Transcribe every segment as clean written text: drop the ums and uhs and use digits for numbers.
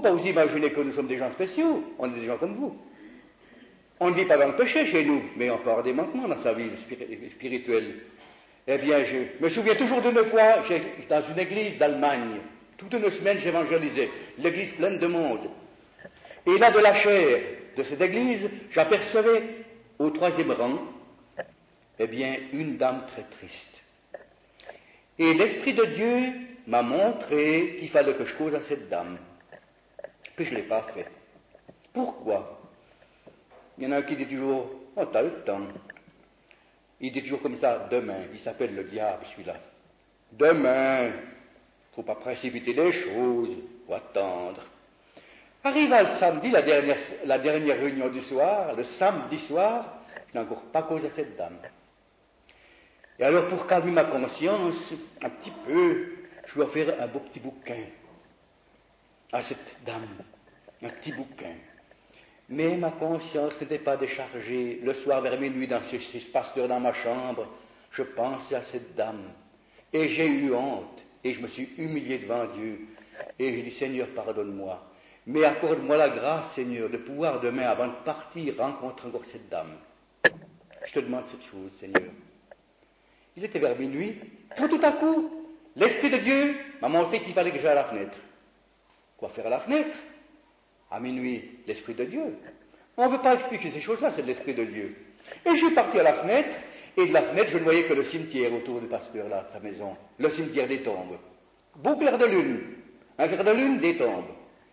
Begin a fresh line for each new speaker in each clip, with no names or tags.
pas vous imaginer que nous sommes des gens spéciaux, on est des gens comme vous. On ne vit pas dans le péché chez nous, mais on peut avoir des manquements dans sa vie spirituelle. Eh bien, je me souviens toujours d'une fois, dans une église d'Allemagne, toute une semaine j'évangélisais, l'église pleine de monde. Et là, de la chair de cette église, j'apercevais au troisième rang, eh bien, une dame très triste. Et l'Esprit de Dieu m'a montré qu'il fallait que je cause à cette dame. Puis je ne l'ai pas fait. Pourquoi? Il y en a un qui dit toujours, oh, t'as le temps. Il dit toujours comme ça, demain. Il s'appelle le diable, celui-là. Demain. Il ne faut pas précipiter les choses. Il faut attendre. Arriva le samedi, la dernière réunion du soir, le samedi soir, je n'ai encore pas causé à cette dame. Et alors, pour calmer ma conscience, un petit peu, je lui ai offert un beau petit bouquin à cette dame. Un petit bouquin. Mais ma conscience n'était pas déchargée. Le soir, vers minuit, dans ce pasteur dans ma chambre, je pensais à cette dame. Et j'ai eu honte. Et je me suis humilié devant Dieu. Et j'ai dit, Seigneur, pardonne-moi. Mais accorde-moi la grâce, Seigneur, de pouvoir demain, avant de partir, rencontrer encore cette dame. Je te demande cette chose, Seigneur. Il était vers minuit. Quand tout à coup, l'Esprit de Dieu m'a montré qu'il fallait que j'aille à la fenêtre. Quoi faire à la fenêtre? À minuit, l'Esprit de Dieu. On ne peut pas expliquer ces choses-là, c'est de l'Esprit de Dieu. Et je suis parti à la fenêtre, et de la fenêtre, je ne voyais que le cimetière autour du pasteur, là, sa maison. Le cimetière des tombes. Beau clair de lune. Un clair de lune, des tombes.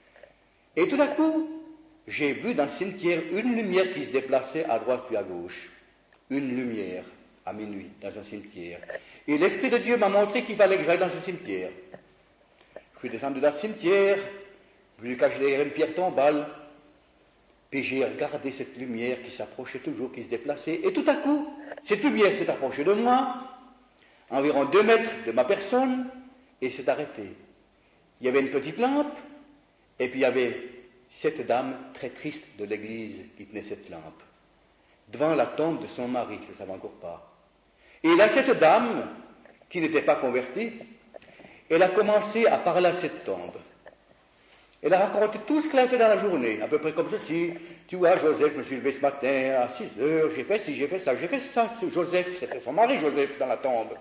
Et tout à coup, j'ai vu dans le cimetière une lumière qui se déplaçait à droite puis à gauche. Une lumière, à minuit, dans un cimetière. Et l'Esprit de Dieu m'a montré qu'il fallait que j'aille dans ce cimetière. Je suis descendu dans ce cimetière, je lui ai caché derrière une pierre tombale, puis j'ai regardé cette lumière qui s'approchait toujours, qui se déplaçait, et tout à coup, cette lumière s'est approchée de moi, environ 2 mètres de ma personne, et s'est arrêtée. Il y avait une petite lampe, et puis il y avait cette dame très triste de l'église qui tenait cette lampe, devant la tombe de son mari, je ne savais encore pas. Et là, cette dame, qui n'était pas convertie, elle a commencé à parler à cette tombe. Elle a raconté tout ce qu'elle a fait dans la journée, à peu près comme ceci. Tu vois, Joseph, je me suis levé ce matin à 6 heures, j'ai fait ci, j'ai fait ça, j'ai fait ça. Joseph, c'était son mari, Joseph, dans la tombe.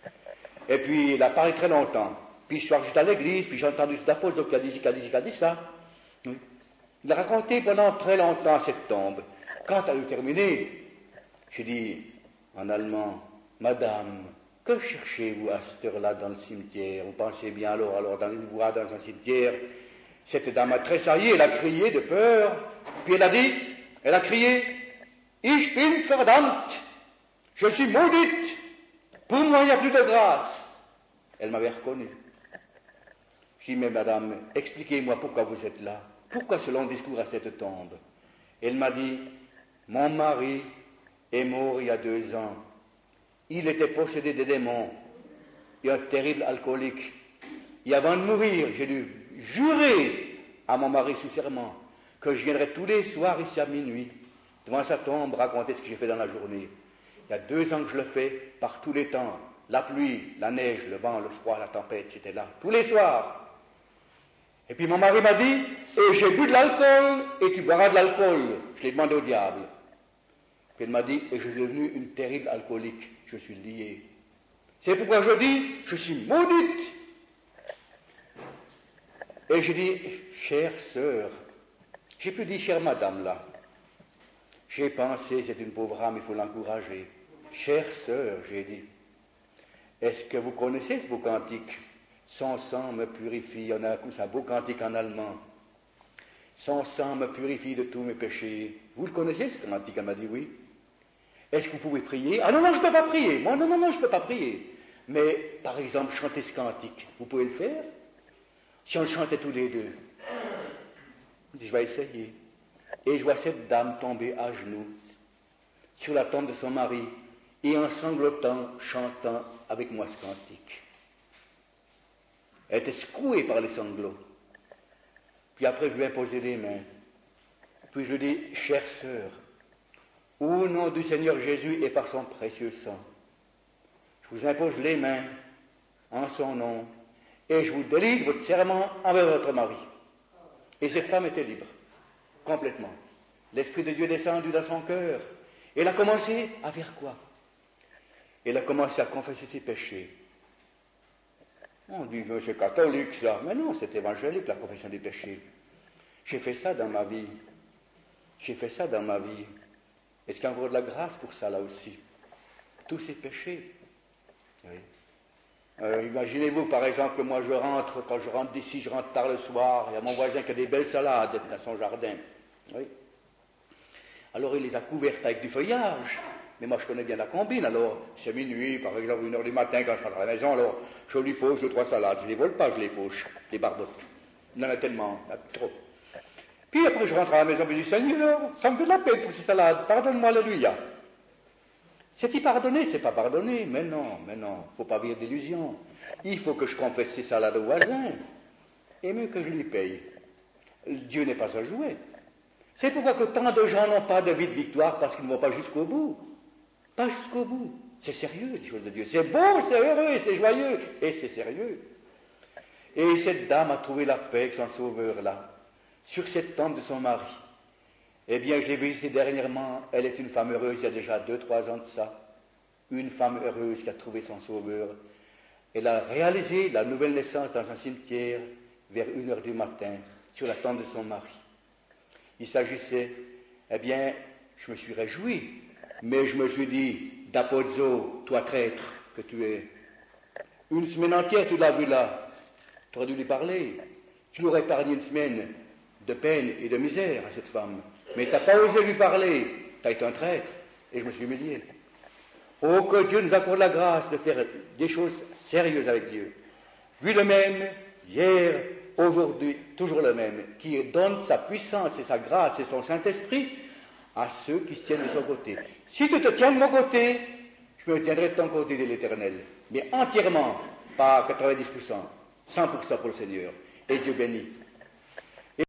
Et puis, il a parlé très longtemps. Puis, ce soir, j'étais à l'église, puis j'ai entendu cet apôtre qui a dit ça. Oui. Il a raconté pendant très longtemps cette tombe. Quand elle a eu terminé, j'ai dit, en allemand, Madame, que cherchez-vous à cette heure-là dans le cimetière? Vous pensez bien alors dans une voie, dans un cimetière. Cette dame a tressailli, elle a crié de peur, puis elle a crié, Ich bin verdammt, je suis maudite, pour moi il n'y a plus de grâce. Elle m'avait reconnu. J'ai dit, mais madame, expliquez-moi pourquoi vous êtes là, pourquoi ce long discours à cette tombe? Elle m'a dit, mon mari est mort il y a 2 ans, il était possédé des démons, et un terrible alcoolique. Et avant de mourir, j'ai dû jurer à mon mari sous serment que je viendrai tous les soirs ici à minuit, devant sa tombe, raconter ce que j'ai fait dans la journée. Il y a 2 ans que je le fais, par tous les temps. La pluie, la neige, le vent, le froid, la tempête, j'étais là, tous les soirs. Et puis mon mari m'a dit, et j'ai bu de l'alcool, et tu boiras de l'alcool. Je l'ai demandé au diable. Puis il m'a dit, et je suis devenu une terrible alcoolique. Je suis lié. C'est pourquoi je dis, je suis maudite. Et je dis, chère sœur, j'ai plus dit chère madame là. J'ai pensé, c'est une pauvre âme, il faut l'encourager. Chère sœur, j'ai dit, est-ce que vous connaissez ce beau cantique? Son sang me purifie, on a un beau cantique en allemand. Son sang me purifie de tous mes péchés. Vous le connaissez ce cantique? Elle m'a dit oui. Est-ce que vous pouvez prier? Ah non, je ne peux pas prier. Moi, non, je ne peux pas prier. Mais, par exemple, chanter ce cantique, vous pouvez le faire? Si on le chantait tous les deux. Je dis, je vais essayer. Et je vois cette dame tomber à genoux sur la tombe de son mari et en sanglotant, chantant avec moi ce cantique. Elle était secouée par les sanglots. Puis après, je lui ai posé les mains. Puis je lui ai dit, chère sœur, au nom du Seigneur Jésus et par son précieux sang, je vous impose les mains en son nom et je vous délivre votre serment envers votre mari. Et cette femme était libre, complètement. L'Esprit de Dieu est descendu dans son cœur. Et elle a commencé à faire quoi? Elle a commencé à confesser ses péchés. On dit que c'est catholique, ça. Mais non, c'est évangélique, la confession des péchés. J'ai fait ça dans ma vie. J'ai fait ça dans ma vie. Est-ce qu'il y a encore de la grâce pour ça, là aussi? Tous ces péchés. Oui. Imaginez-vous, par exemple, que moi, quand je rentre d'ici, je rentre tard le soir, il y a mon voisin qui a des belles salades dans son jardin. Oui. Alors, il les a couvertes avec du feuillage. Mais moi, je connais bien la combine, alors, c'est minuit, par exemple, 1h du matin, quand je rentre à la maison, alors, je lui fauche 2-3 salades. Je ne les vole pas, je les fauche, les barbotte. Il y en a tellement, il y en a trop. Puis après, je rentre à la maison, et je dis, Seigneur, ça me fait de la peine pour ces salades, pardonne-moi, alléluia. C'est-il pardonné? C'est pas pardonné. Mais non, il ne faut pas vivre d'illusions. Il faut que je confesse ces salades au voisin, et mieux que je lui paye. Dieu n'est pas un jouet. C'est pourquoi que tant de gens n'ont pas de vie de victoire, parce qu'ils ne vont pas jusqu'au bout. Pas jusqu'au bout. C'est sérieux, les choses de Dieu. C'est beau, c'est heureux, c'est joyeux, et c'est sérieux. Et cette dame a trouvé la paix avec son sauveur là, sur cette tombe de son mari. Eh bien, je l'ai visitée dernièrement, elle est une femme heureuse, il y a déjà 2-3 ans de ça. Une femme heureuse qui a trouvé son sauveur. Elle a réalisé la nouvelle naissance dans un cimetière vers 1h du matin, sur la tombe de son mari. Il s'agissait, eh bien, je me suis réjoui, mais je me suis dit, Dapozzo, toi traître que tu es, une semaine entière tu l'as vu là, tu aurais dû lui parler, tu lui aurais épargné une semaine de peine et de misère à cette femme, mais tu n'as pas osé lui parler, tu as été un traître, et je me suis humilié. Oh, que Dieu nous accorde la grâce de faire des choses sérieuses avec Dieu. Lui le même, hier, aujourd'hui, toujours le même, qui donne sa puissance et sa grâce et son Saint-Esprit à ceux qui se tiennent de son côté. Si tu te tiens de mon côté, je me tiendrai de ton côté de l'Éternel, mais entièrement, pas 90%, 100% pour le Seigneur. Et Dieu bénit.